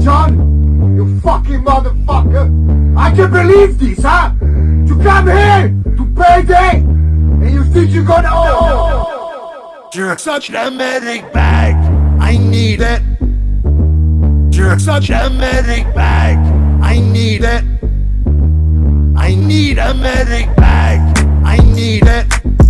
son? You fucking motherfucker! I can't believe this, huh? You come here to payday, and you think you're gonna... You're such a medic bag, I need it. You're such a medic bag, I need it. I need a medic bag, I need it.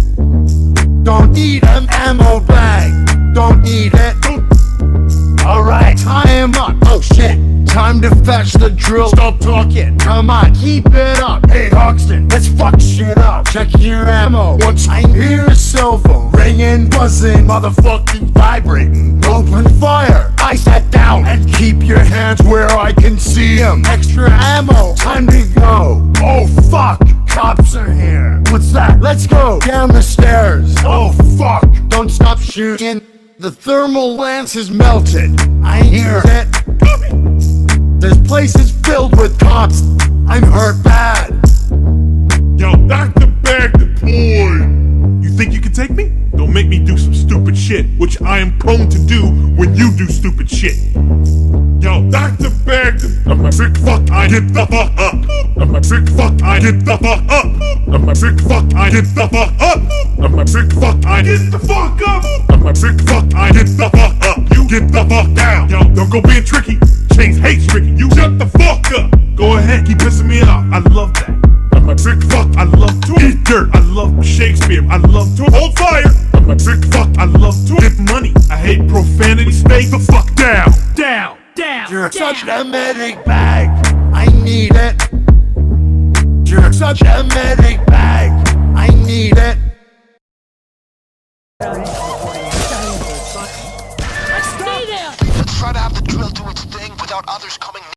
Don't need an ammo bag, don't need it. Alright, tie him up, oh shit. Time to fetch the drill, stop talking. Come on, keep it up. Hey Hoxton, let's fuck shit up. Check your ammo. Once I hear a cell phone ringing, buzzing, motherfucking vibrating. Open fire. I sat down and keep your hands where I can see them. Extra ammo, time to go. Oh fuck, cops are here. What's that? Let's go down the stairs. Oh fuck, don't stop shooting. The thermal lance is melted. I hear it. This place is filled with cops. I'm hurt bad. Yo, Dr. Bag deployed. You think you can take me? Don't make me do some stupid shit, which I am prone to do when you do stupid shit. Yo, Dr. Bag, I'm a sick fuck, I get the fuck up. I'm a sick fuck, I get the fuck up. I'm a sick fuck, I get the fuck up. I'm a sick fuck, I get the fuck up. I'm a sick fuck, I get the fuck up. You get the fuck down. Yo, don't go being tricky. Chase hates tricky. You shut the fuck up. Go ahead, keep pissing me off. I love that. I'm a sick fuck, I love to eat dirt. I love Shakespeare, I love to hold fire. I'm a sick fuck, I love to get money. I hate profanity. Stay the fuck down. Down. You're such a medic bag, I need it. You're such a medic bag, I need it. Let's try to have the drill do its thing without others coming